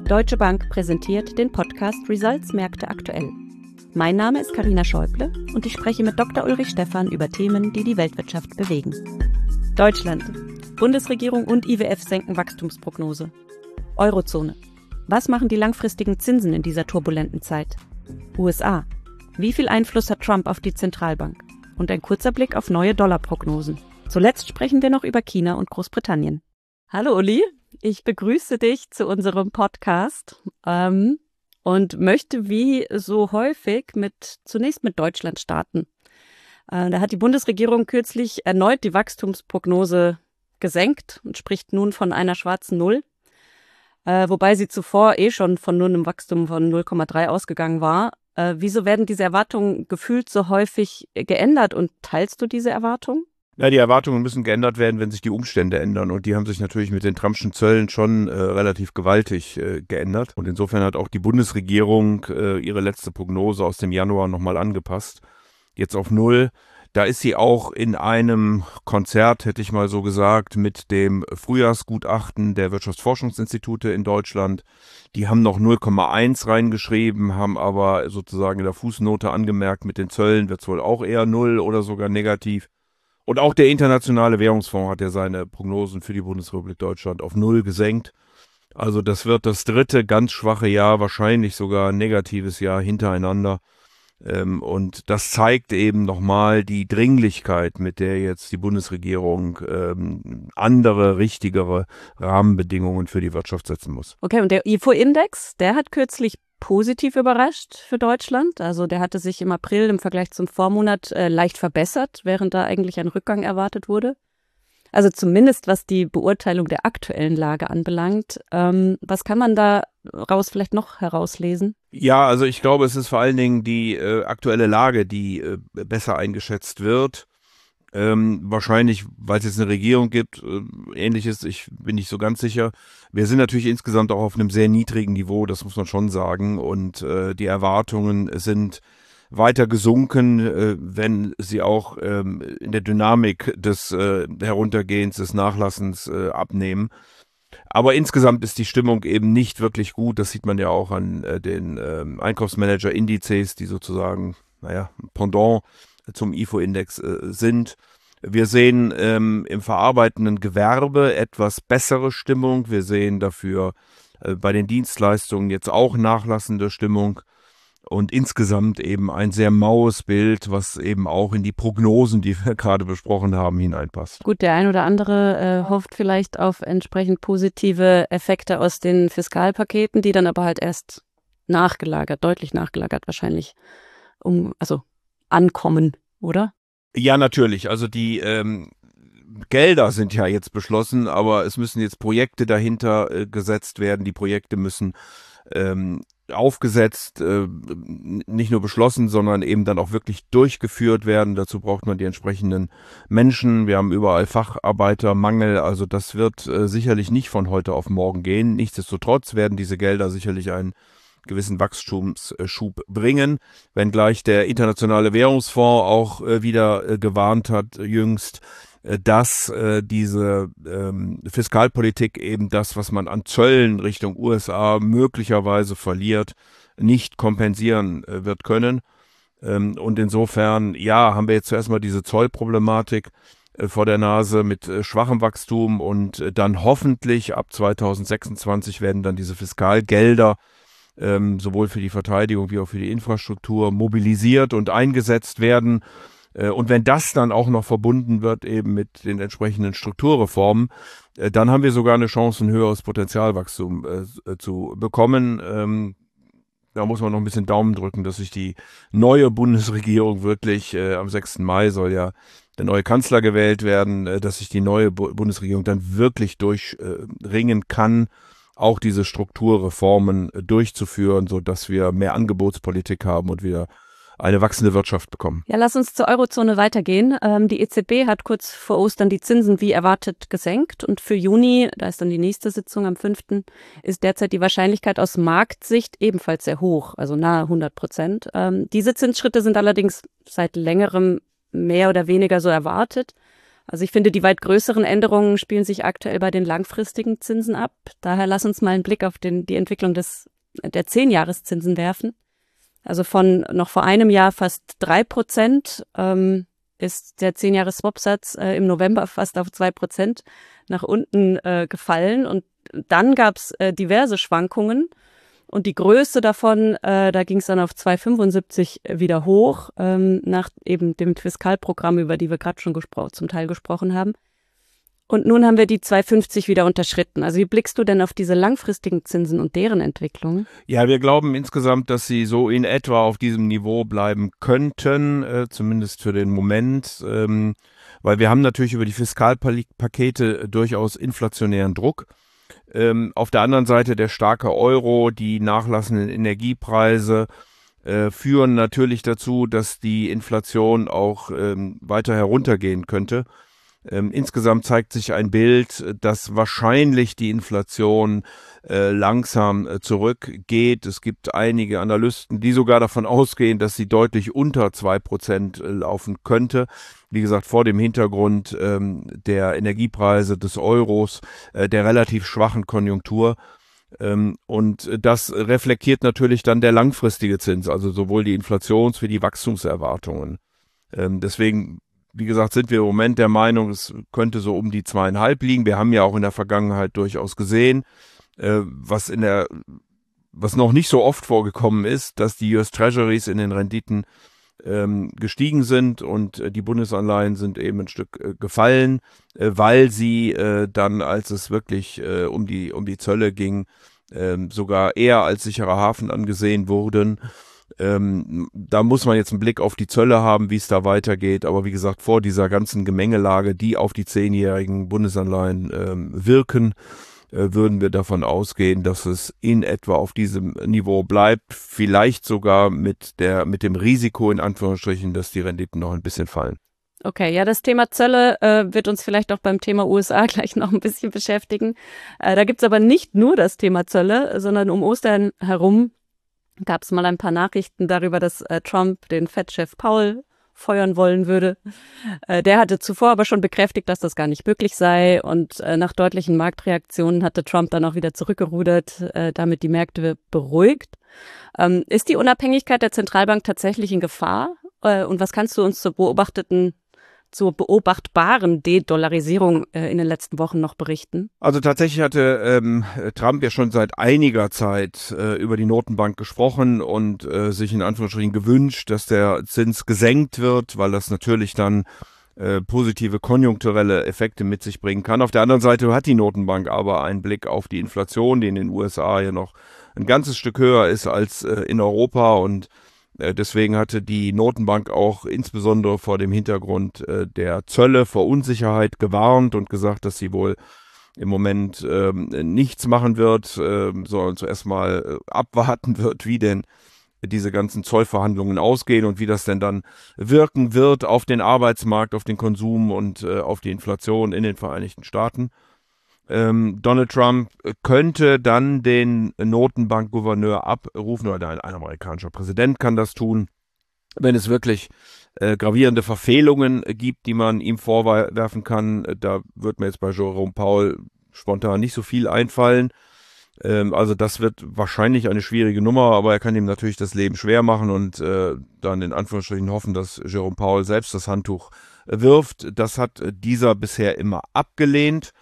Deutsche Bank präsentiert den Podcast Results Märkte aktuell. Mein Name ist Carina Schäuble und ich spreche mit Dr. Ulrich Stephan über Themen, die die Weltwirtschaft bewegen. Deutschland. Bundesregierung und IWF senken Wachstumsprognose. Eurozone. Was machen die langfristigen Zinsen in dieser turbulenten Zeit? USA. Wie viel Einfluss hat Trump auf die Zentralbank? Und ein kurzer Blick auf neue Dollarprognosen. Zuletzt sprechen wir noch über China und Großbritannien. Hallo Uli, ich begrüße dich zu unserem Podcast und möchte wie so häufig zunächst mit Deutschland starten. Da hat die Bundesregierung kürzlich erneut die Wachstumsprognose gesenkt und spricht nun von einer schwarzen Null, wobei sie zuvor schon von nur einem Wachstum von 0,3 ausgegangen war. Wieso werden diese Erwartungen gefühlt so häufig geändert und teilst du diese Erwartungen? Ja, die Erwartungen müssen geändert werden, wenn sich die Umstände ändern. Und die haben sich natürlich mit den Trumpschen Zöllen schon relativ gewaltig geändert. Und insofern hat auch die Bundesregierung ihre letzte Prognose aus dem Januar nochmal angepasst. Jetzt auf 0. Da ist sie auch in einem Konzert, hätte ich mal so gesagt, mit dem Frühjahrsgutachten der Wirtschaftsforschungsinstitute in Deutschland. Die haben noch 0,1 reingeschrieben, haben aber sozusagen in der Fußnote angemerkt, mit den Zöllen wird es wohl auch eher 0 oder sogar negativ. Und auch der Internationale Währungsfonds hat ja seine Prognosen für die Bundesrepublik Deutschland auf 0 gesenkt. Also das wird das dritte ganz schwache Jahr, wahrscheinlich sogar ein negatives Jahr hintereinander. Und das zeigt eben nochmal die Dringlichkeit, mit der jetzt die Bundesregierung andere, richtigere Rahmenbedingungen für die Wirtschaft setzen muss. Okay, und der IFO-Index, der hat kürzlich positiv überrascht für Deutschland. Also der hatte sich im April im Vergleich zum Vormonat leicht verbessert, während da eigentlich ein Rückgang erwartet wurde. Also zumindest was die Beurteilung der aktuellen Lage anbelangt. Was kann man daraus vielleicht noch herauslesen? Ja, also ich glaube, es ist vor allen Dingen die aktuelle Lage, die besser eingeschätzt wird. Wahrscheinlich, weil es jetzt eine Regierung gibt, ähnliches, ich bin nicht so ganz sicher. Wir sind natürlich insgesamt auch auf einem sehr niedrigen Niveau, das muss man schon sagen. Und die Erwartungen sind weiter gesunken, wenn sie auch in der Dynamik des Heruntergehens, des Nachlassens abnehmen. Aber insgesamt ist die Stimmung eben nicht wirklich gut. Das sieht man ja auch an den Einkaufsmanager-Indizes, die sozusagen, Pendant zum IFO-Index sind. Wir sehen im verarbeitenden Gewerbe etwas bessere Stimmung. Wir sehen dafür bei den Dienstleistungen jetzt auch nachlassende Stimmung. Und insgesamt eben ein sehr maues Bild, was eben auch in die Prognosen, die wir gerade besprochen haben, hineinpasst. Gut, der ein oder andere hofft vielleicht auf entsprechend positive Effekte aus den Fiskalpaketen, die dann aber halt erst deutlich nachgelagert wahrscheinlich, ankommen, oder? Ja, natürlich. Also die Gelder sind ja jetzt beschlossen, aber es müssen jetzt Projekte dahinter gesetzt werden. Die Projekte müssen aufgesetzt, nicht nur beschlossen, sondern eben dann auch wirklich durchgeführt werden. Dazu braucht man die entsprechenden Menschen. Wir haben überall Facharbeitermangel, also das wird sicherlich nicht von heute auf morgen gehen. Nichtsdestotrotz werden diese Gelder sicherlich einen gewissen Wachstumsschub bringen, wenngleich der Internationale Währungsfonds auch wieder gewarnt hat jüngst, dass diese Fiskalpolitik eben das, was man an Zöllen Richtung USA möglicherweise verliert, nicht kompensieren wird können. Und insofern, haben wir jetzt zuerst mal diese Zollproblematik vor der Nase mit schwachem Wachstum und dann hoffentlich ab 2026 werden dann diese Fiskalgelder sowohl für die Verteidigung wie auch für die Infrastruktur mobilisiert und eingesetzt werden. Und wenn das dann auch noch verbunden wird eben mit den entsprechenden Strukturreformen, dann haben wir sogar eine Chance, ein höheres Potenzialwachstum zu bekommen. Da muss man noch ein bisschen Daumen drücken, dass sich die neue Bundesregierung wirklich, am 6. Mai soll ja der neue Kanzler gewählt werden, dass sich die neue Bundesregierung dann wirklich durchringen kann, auch diese Strukturreformen durchzuführen, sodass wir mehr Angebotspolitik haben und wieder eine wachsende Wirtschaft bekommen. Ja, lass uns zur Eurozone weitergehen. Die EZB hat kurz vor Ostern die Zinsen wie erwartet gesenkt und für Juni, da ist dann die nächste Sitzung am 5., ist derzeit die Wahrscheinlichkeit aus Marktsicht ebenfalls sehr hoch, also nahe 100%. Diese Zinsschritte sind allerdings seit längerem mehr oder weniger so erwartet. Also ich finde, die weit größeren Änderungen spielen sich aktuell bei den langfristigen Zinsen ab. Daher lass uns mal einen Blick auf die Entwicklung der 10-Jahreszinsen werfen. Also von noch vor einem Jahr fast 3% ist der 10-Jahres-Swap-Satz im November fast auf 2% nach unten gefallen. Und dann gab es diverse Schwankungen. Und die größte davon, da ging es dann auf 2,75 wieder hoch, nach eben dem Fiskalprogramm, über die wir gerade schon zum Teil gesprochen haben. Und nun haben wir die 2,50 wieder unterschritten. Also wie blickst du denn auf diese langfristigen Zinsen und deren Entwicklung? Ja, wir glauben insgesamt, dass sie so in etwa auf diesem Niveau bleiben könnten, zumindest für den Moment, weil wir haben natürlich über die Fiskalpakete durchaus inflationären Druck. Auf der anderen Seite der starke Euro, die nachlassenden Energiepreise führen natürlich dazu, dass die Inflation auch weiter heruntergehen könnte. Insgesamt zeigt sich ein Bild, dass wahrscheinlich die Inflation langsam zurückgeht. Es gibt einige Analysten, die sogar davon ausgehen, dass sie deutlich unter 2% laufen könnte. Wie gesagt, vor dem Hintergrund der Energiepreise, des Euros, der relativ schwachen Konjunktur. Und das reflektiert natürlich dann der langfristige Zins, also sowohl die Inflations- wie die Wachstumserwartungen. Deswegen, wie gesagt, sind wir im Moment der Meinung, es könnte so um die 2,5 liegen. Wir haben ja auch in der Vergangenheit durchaus gesehen, was noch nicht so oft vorgekommen ist, dass die US Treasuries in den Renditen gestiegen sind und die Bundesanleihen sind eben ein Stück gefallen, weil sie dann, als es wirklich um die Zölle ging, sogar eher als sicherer Hafen angesehen wurden. Da muss man jetzt einen Blick auf die Zölle haben, wie es da weitergeht. Aber wie gesagt, vor dieser ganzen Gemengelage, die auf die 10-jährigen Bundesanleihen wirken, würden wir davon ausgehen, dass es in etwa auf diesem Niveau bleibt, vielleicht sogar mit dem Risiko in Anführungsstrichen, dass die Renditen noch ein bisschen fallen. Okay, ja, das Thema Zölle wird uns vielleicht auch beim Thema USA gleich noch ein bisschen beschäftigen. Da gibt's aber nicht nur das Thema Zölle, sondern um Ostern herum gab es mal ein paar Nachrichten darüber, dass Trump den Fed-Chef Powell feuern wollen würde. Der hatte zuvor aber schon bekräftigt, dass das gar nicht möglich sei. Und nach deutlichen Marktreaktionen hatte Trump dann auch wieder zurückgerudert, damit die Märkte beruhigt. Ist die Unabhängigkeit der Zentralbank tatsächlich in Gefahr? Und was kannst du uns zur beobachtbaren De-Dollarisierung in den letzten Wochen noch berichten? Also tatsächlich hatte Trump ja schon seit einiger Zeit über die Notenbank gesprochen und sich in Anführungsstrichen gewünscht, dass der Zins gesenkt wird, weil das natürlich dann positive konjunkturelle Effekte mit sich bringen kann. Auf der anderen Seite hat die Notenbank aber einen Blick auf die Inflation, die in den USA ja noch ein ganzes Stück höher ist als in Europa, und deswegen hatte die Notenbank auch insbesondere vor dem Hintergrund der Zölle vor Unsicherheit gewarnt und gesagt, dass sie wohl im Moment nichts machen wird, sondern zuerst mal abwarten wird, wie denn diese ganzen Zollverhandlungen ausgehen und wie das denn dann wirken wird auf den Arbeitsmarkt, auf den Konsum und auf die Inflation in den Vereinigten Staaten. Donald Trump könnte dann den Notenbankgouverneur abrufen, oder ein amerikanischer Präsident kann das tun, wenn es wirklich gravierende Verfehlungen gibt, die man ihm vorwerfen kann. Da wird mir jetzt bei Jerome Powell spontan nicht so viel einfallen. Also das wird wahrscheinlich eine schwierige Nummer, aber er kann ihm natürlich das Leben schwer machen und dann in Anführungsstrichen hoffen, dass Jerome Powell selbst das Handtuch wirft. Das hat dieser bisher immer abgelehnt.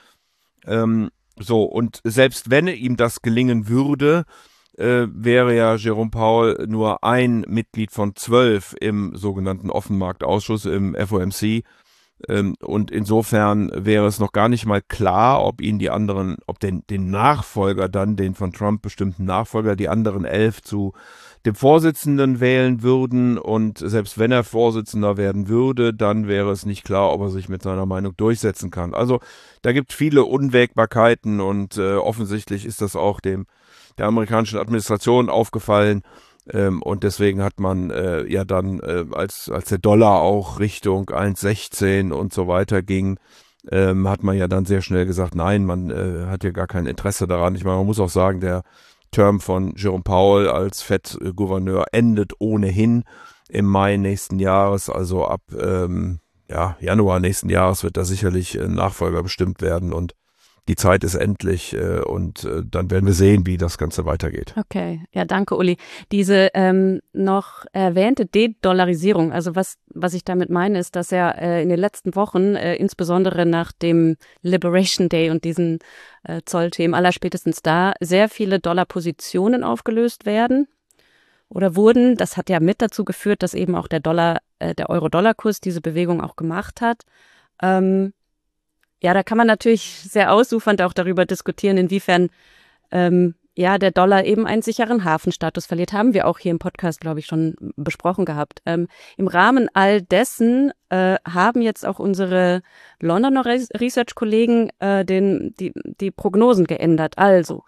Und selbst wenn ihm das gelingen würde, wäre ja Jerome Powell nur ein Mitglied von 12 im sogenannten Offenmarktausschuss, im FOMC. Und insofern wäre es noch gar nicht mal klar, ob ihn die anderen, ob den Nachfolger dann, den von Trump bestimmten Nachfolger, die anderen 11 zu dem Vorsitzenden wählen würden. Und selbst wenn er Vorsitzender werden würde, dann wäre es nicht klar, ob er sich mit seiner Meinung durchsetzen kann. Also da gibt es viele Unwägbarkeiten und offensichtlich ist das auch der amerikanischen Administration aufgefallen. Und deswegen hat man ja dann, als der Dollar auch Richtung 1,16 und so weiter ging, hat man ja dann sehr schnell gesagt, nein, man hat ja gar kein Interesse daran. Ich meine, man muss auch sagen, der Term von Jerome Powell als Fed-Gouverneur endet ohnehin im Mai nächsten Jahres, also ab Januar nächsten Jahres wird da sicherlich ein Nachfolger bestimmt werden und die Zeit ist endlich und dann werden wir sehen, wie das Ganze weitergeht. Okay, ja, danke, Uli. Diese noch erwähnte De-Dollarisierung, also was ich damit meine, ist, dass ja in den letzten Wochen, insbesondere nach dem Liberation Day und diesen Zollthemen, allerspätestens da, sehr viele Dollarpositionen aufgelöst werden oder wurden. Das hat ja mit dazu geführt, dass eben auch der Euro-Dollar-Kurs diese Bewegung auch gemacht hat. Ja, da kann man natürlich sehr ausufernd auch darüber diskutieren, inwiefern der Dollar eben einen sicheren Hafenstatus verliert. Haben wir auch hier im Podcast, glaube ich, schon besprochen gehabt. Im Rahmen all dessen haben jetzt auch unsere Londoner Research-Kollegen die Prognosen geändert. Also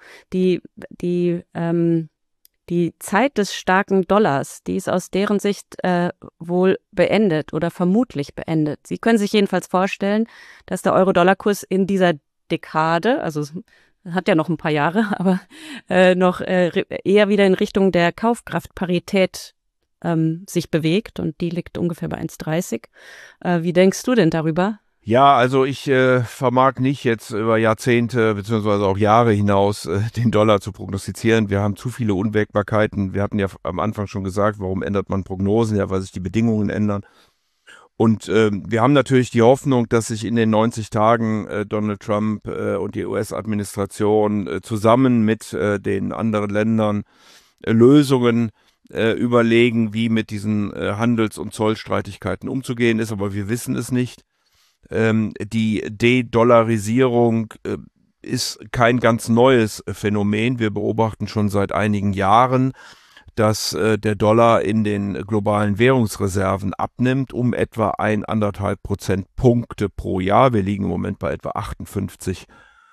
die Zeit des starken Dollars, die ist aus deren Sicht wohl beendet oder vermutlich beendet. Sie können sich jedenfalls vorstellen, dass der Euro-Dollar-Kurs in dieser Dekade, also hat ja noch ein paar Jahre, aber noch eher wieder in Richtung der Kaufkraftparität sich bewegt und die liegt ungefähr bei 1,30. Wie denkst du denn darüber? Ja, also ich vermag nicht jetzt über Jahrzehnte beziehungsweise auch Jahre hinaus den Dollar zu prognostizieren. Wir haben zu viele Unwägbarkeiten. Wir hatten ja am Anfang schon gesagt, warum ändert man Prognosen? Ja, weil sich die Bedingungen ändern. Und wir haben natürlich die Hoffnung, dass sich in den 90 Tagen Donald Trump und die US-Administration zusammen mit den anderen Ländern Lösungen überlegen, wie mit diesen Handels- und Zollstreitigkeiten umzugehen ist. Aber wir wissen es nicht. Die De-Dollarisierung ist kein ganz neues Phänomen. Wir beobachten schon seit einigen Jahren, dass der Dollar in den globalen Währungsreserven abnimmt um etwa 1,5 Prozentpunkte pro Jahr. Wir liegen im Moment bei etwa 58%.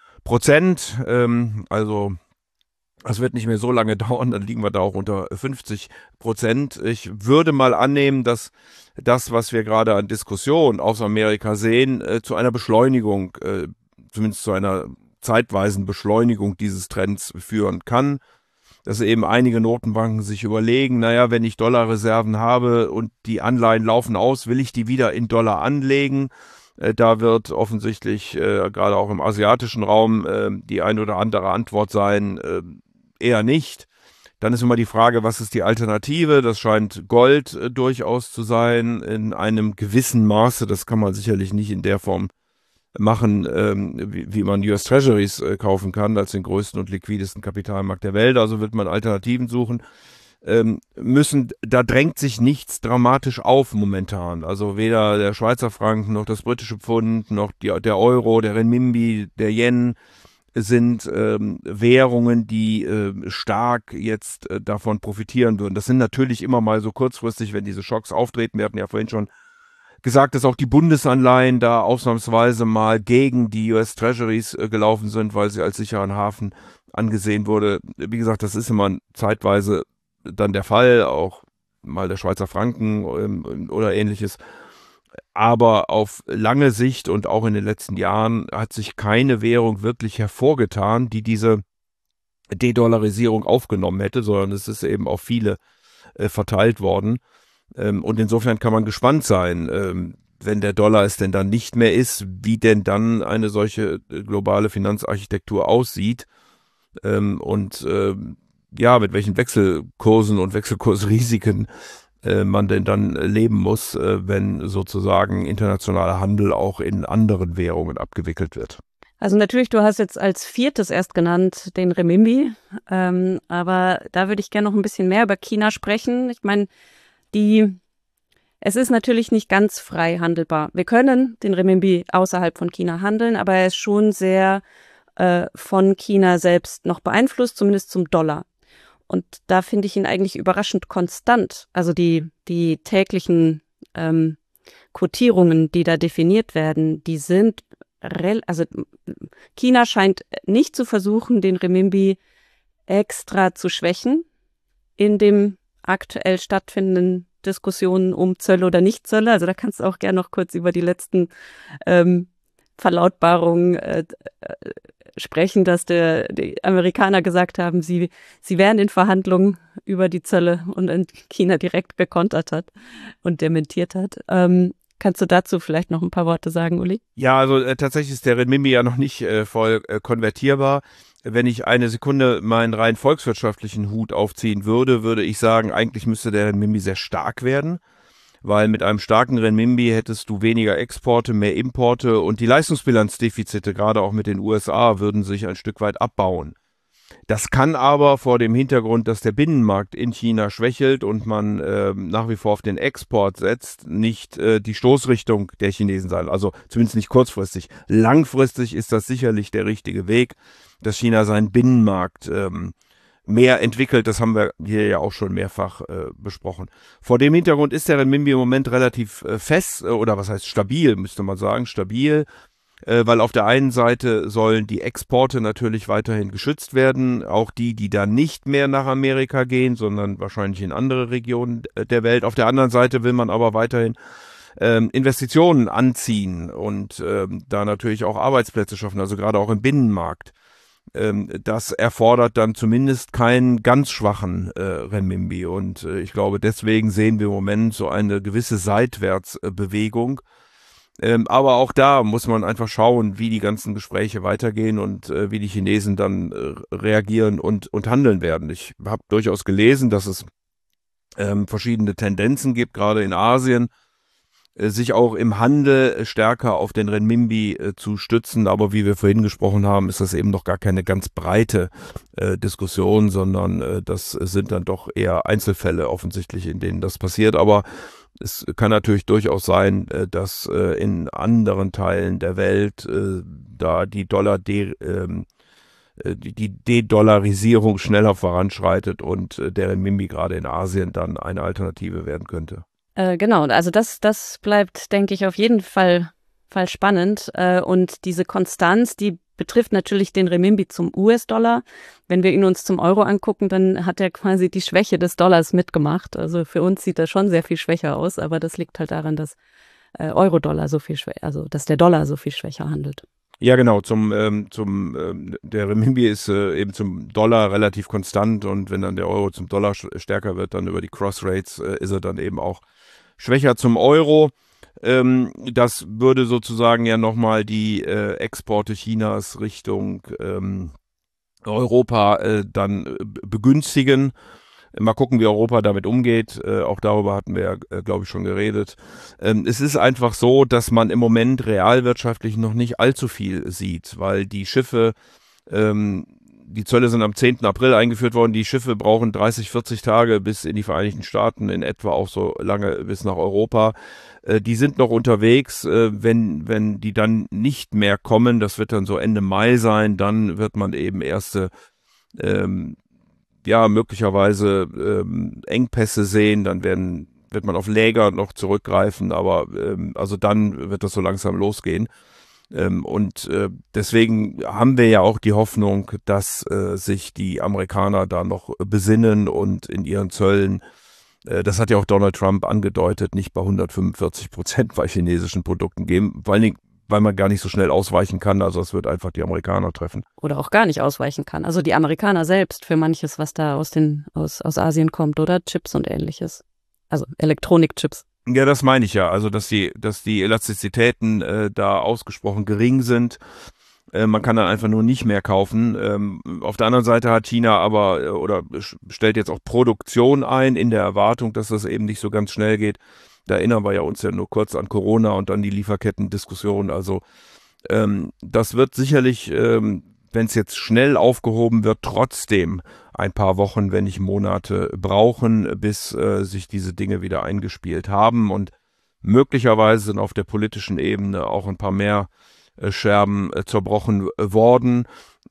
Also das wird nicht mehr so lange dauern, dann liegen wir da auch unter 50%. Ich würde mal annehmen, dass das, was wir gerade an Diskussion aus Amerika sehen, zu einer Beschleunigung, zumindest zu einer zeitweisen Beschleunigung dieses Trends führen kann. Dass eben einige Notenbanken sich überlegen, naja, wenn ich Dollarreserven habe und die Anleihen laufen aus, will ich die wieder in Dollar anlegen? Da wird offensichtlich gerade auch im asiatischen Raum die ein oder andere Antwort sein, eher nicht. Dann ist immer die Frage, was ist die Alternative? Das scheint Gold durchaus zu sein, in einem gewissen Maße. Das kann man sicherlich nicht in der Form machen, wie man US Treasuries kaufen kann, als den größten und liquidesten Kapitalmarkt der Welt. Also wird man Alternativen suchen. Da drängt sich nichts dramatisch auf momentan. Also weder der Schweizer Franken, noch das britische Pfund, noch der Euro, der Renminbi, der Yen sind Währungen, die stark jetzt davon profitieren würden. Das sind natürlich immer mal so kurzfristig, wenn diese Schocks auftreten. Wir hatten ja vorhin schon gesagt, dass auch die Bundesanleihen da ausnahmsweise mal gegen die US Treasuries gelaufen sind, weil sie als sicheren Hafen angesehen wurde. Wie gesagt, das ist immer zeitweise dann der Fall, auch mal der Schweizer Franken oder ähnliches. Aber auf lange Sicht und auch in den letzten Jahren hat sich keine Währung wirklich hervorgetan, die diese De-Dollarisierung aufgenommen hätte, sondern es ist eben auf viele verteilt worden. Und insofern kann man gespannt sein, wenn der Dollar es denn dann nicht mehr ist, wie denn dann eine solche globale Finanzarchitektur aussieht und mit welchen Wechselkursen und Wechselkursrisiken man denn dann leben muss, wenn sozusagen internationaler Handel auch in anderen Währungen abgewickelt wird. Also natürlich, du hast jetzt als viertes erst genannt den Renminbi, aber da würde ich gerne noch ein bisschen mehr über China sprechen. Ich meine, es ist natürlich nicht ganz frei handelbar. Wir können den Renminbi außerhalb von China handeln, aber er ist schon sehr von China selbst noch beeinflusst, zumindest zum Dollar. Und da finde ich ihn eigentlich überraschend konstant. Also die täglichen Quotierungen, die da definiert werden, die sind also China scheint nicht zu versuchen, den Renminbi extra zu schwächen in dem aktuell stattfindenden Diskussionen um Zölle oder Nicht-Zölle. Also da kannst du auch gerne noch kurz über die letzten Verlautbarungen sprechen, dass die Amerikaner gesagt haben, sie wären in Verhandlungen über die Zölle und China direkt gekontert hat und dementiert hat. Kannst du dazu vielleicht noch ein paar Worte sagen, Uli? Ja, also tatsächlich ist der Renminbi ja noch nicht voll konvertierbar. Wenn ich eine Sekunde meinen rein volkswirtschaftlichen Hut aufziehen würde, würde ich sagen, eigentlich müsste der Renminbi sehr stark werden, weil mit einem starken Renminbi hättest du weniger Exporte, mehr Importe und die Leistungsbilanzdefizite, gerade auch mit den USA, würden sich ein Stück weit abbauen. Das kann aber vor dem Hintergrund, dass der Binnenmarkt in China schwächelt und man nach wie vor auf den Export setzt, nicht die Stoßrichtung der Chinesen sein. Also zumindest nicht kurzfristig. Langfristig ist das sicherlich der richtige Weg, dass China seinen Binnenmarkt mehr entwickelt. Das haben wir hier ja auch schon mehrfach besprochen. Vor dem Hintergrund ist der Renminbi im Moment relativ fest, oder was heißt stabil, müsste man sagen, stabil. Weil auf der einen Seite sollen die Exporte natürlich weiterhin geschützt werden, auch die dann nicht mehr nach Amerika gehen, sondern wahrscheinlich in andere Regionen der Welt. Auf der anderen Seite will man aber weiterhin Investitionen anziehen und da natürlich auch Arbeitsplätze schaffen, also gerade auch im Binnenmarkt. Das erfordert dann zumindest keinen ganz schwachen Renminbi und ich glaube, deswegen sehen wir im Moment so eine gewisse Seitwärtsbewegung. Aber auch da muss man einfach schauen, wie die ganzen Gespräche weitergehen und wie die Chinesen dann reagieren und handeln werden. Ich habe durchaus gelesen, dass es verschiedene Tendenzen gibt, gerade in Asien, sich auch im Handel stärker auf den Renminbi zu stützen. Aber wie wir vorhin gesprochen haben, ist das eben noch gar keine ganz breite Diskussion, sondern das sind dann doch eher Einzelfälle offensichtlich, in denen das passiert. Aber es kann natürlich durchaus sein, dass in anderen Teilen der Welt da die De-Dollarisierung schneller voranschreitet und der Renminbi gerade in Asien dann eine Alternative werden könnte. Genau, also das bleibt, denke ich, auf jeden Fall spannend. Und diese Konstanz, die betrifft natürlich den Renminbi zum US-Dollar. Wenn wir ihn uns zum Euro angucken, dann hat er quasi die Schwäche des Dollars mitgemacht. Also für uns sieht das schon sehr viel schwächer aus, aber das liegt halt daran, dass Euro-Dollar so viel schwächer, also dass der Dollar so viel schwächer handelt. Ja, genau. Der Renminbi ist eben zum Dollar relativ konstant und wenn dann der Euro zum Dollar stärker wird, dann über die Cross-Rates ist er dann eben auch schwächer zum Euro. Das würde sozusagen ja nochmal die Exporte Chinas Richtung Europa dann begünstigen. Mal gucken, wie Europa damit umgeht. Auch darüber hatten wir ja, glaube ich, schon geredet. Es ist einfach so, dass man im Moment realwirtschaftlich noch nicht allzu viel sieht, weil die Schiffe, die Zölle sind am 10. April eingeführt worden. Die Schiffe brauchen 30, 40 Tage bis in die Vereinigten Staaten, in etwa auch so lange bis nach Europa. Die sind noch unterwegs. Wenn die dann nicht mehr kommen, das wird dann so Ende Mai sein, dann wird man eben erste möglicherweise Engpässe sehen, dann wird man auf Läger noch zurückgreifen, aber also dann wird das so langsam losgehen. Deswegen haben wir ja auch die Hoffnung, dass sich die Amerikaner da noch besinnen und in ihren Zöllen, das hat ja auch Donald Trump angedeutet, nicht bei 145% bei chinesischen Produkten geben, vor allen Dingen, weil man gar nicht so schnell ausweichen kann. Also es wird einfach die Amerikaner treffen. Oder auch gar nicht ausweichen kann. Also die Amerikaner selbst für manches, was da aus Asien kommt, oder Chips und ähnliches. Also Elektronikchips. Ja, das meine ich ja. Also dass die Elastizitäten da ausgesprochen gering sind. Man kann dann einfach nur nicht mehr kaufen. Auf der anderen Seite hat China aber oder stellt jetzt auch Produktion ein in der Erwartung, dass das eben nicht so ganz schnell geht. Da erinnern wir ja uns ja nur kurz an Corona und dann die Lieferketten-Diskussion. Also das wird sicherlich, wenn es jetzt schnell aufgehoben wird, trotzdem ein paar Wochen, wenn nicht Monate brauchen, bis sich diese Dinge wieder eingespielt haben. Und möglicherweise sind auf der politischen Ebene auch ein paar mehr Scherben zerbrochen worden,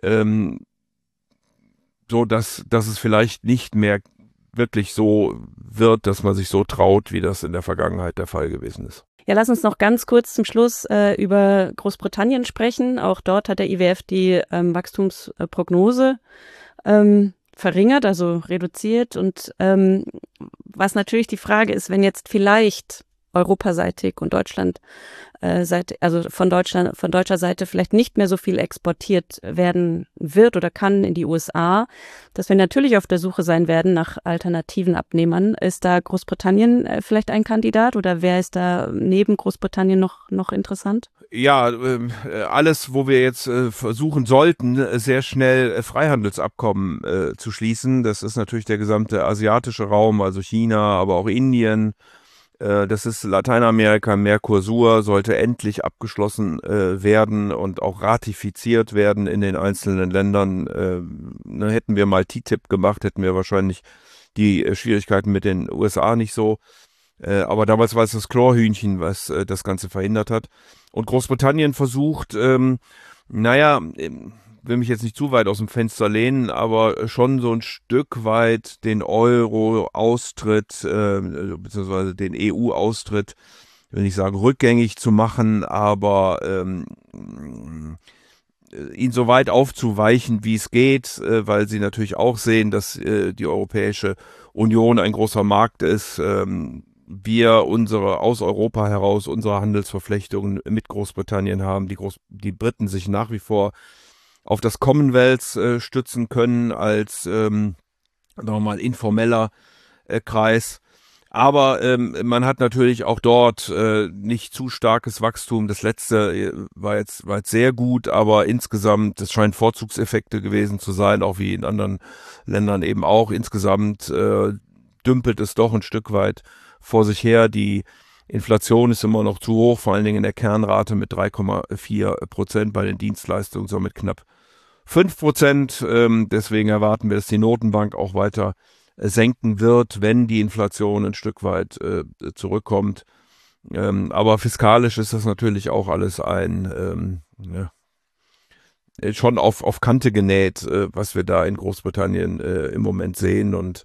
so dass es vielleicht nicht mehr wirklich so wird, dass man sich so traut, wie das in der Vergangenheit der Fall gewesen ist. Ja, lass uns noch ganz kurz zum Schluss über Großbritannien sprechen. Auch dort hat der IWF die Wachstumsprognose verringert, also reduziert. Und was natürlich die Frage ist, wenn jetzt vielleicht europaseitig und Deutschland also von deutscher Seite vielleicht nicht mehr so viel exportiert werden wird oder kann in die USA, dass wir natürlich auf der Suche sein werden nach alternativen Abnehmern. Ist da Großbritannien vielleicht ein Kandidat oder wer ist da neben Großbritannien noch interessant? Ja, alles, wo wir jetzt versuchen sollten, sehr schnell Freihandelsabkommen zu schließen. Das ist natürlich der gesamte asiatische Raum, also China, aber auch Indien. Das ist Lateinamerika, Mercosur, sollte endlich abgeschlossen werden und auch ratifiziert werden in den einzelnen Ländern. Hätten wir mal TTIP gemacht, hätten wir wahrscheinlich die Schwierigkeiten mit den USA nicht so. Aber damals war es das Chlorhühnchen, was das Ganze verhindert hat. Und Großbritannien versucht, will mich jetzt nicht zu weit aus dem Fenster lehnen, aber schon so ein Stück weit den Euro-Austritt, beziehungsweise den EU-Austritt, will nicht sagen rückgängig zu machen, aber ihn so weit aufzuweichen, wie es geht, weil sie natürlich auch sehen, dass die Europäische Union ein großer Markt ist. Wir aus Europa heraus unsere Handelsverflechtungen mit Großbritannien haben, die Briten sich nach wie vor auf das Commonwealth stützen können als nochmal informeller Kreis. Aber man hat natürlich auch dort nicht zu starkes Wachstum. Das letzte war jetzt sehr gut, aber insgesamt, das scheint Vorzugseffekte gewesen zu sein, auch wie in anderen Ländern eben auch. Insgesamt dümpelt es doch ein Stück weit vor sich her. Die Inflation ist immer noch zu hoch, vor allen Dingen in der Kernrate mit 3,4%, bei den Dienstleistungen so mit knapp 5%. Deswegen erwarten wir, dass die Notenbank auch weiter senken wird, wenn die Inflation ein Stück weit zurückkommt. Aber fiskalisch ist das natürlich auch alles schon auf Kante genäht, was wir da in Großbritannien im Moment sehen. Und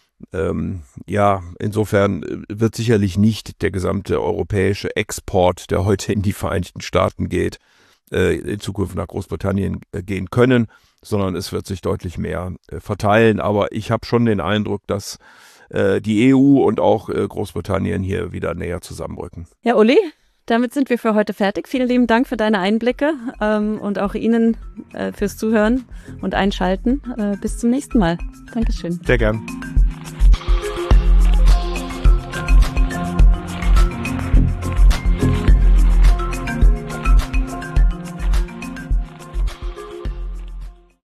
insofern wird sicherlich nicht der gesamte europäische Export, der heute in die Vereinigten Staaten geht, in Zukunft nach Großbritannien gehen können, sondern es wird sich deutlich mehr verteilen. Aber ich habe schon den Eindruck, dass die EU und auch Großbritannien hier wieder näher zusammenrücken. Ja, Uli, damit sind wir für heute fertig. Vielen lieben Dank für deine Einblicke und auch Ihnen fürs Zuhören und Einschalten. Bis zum nächsten Mal. Dankeschön. Sehr gern.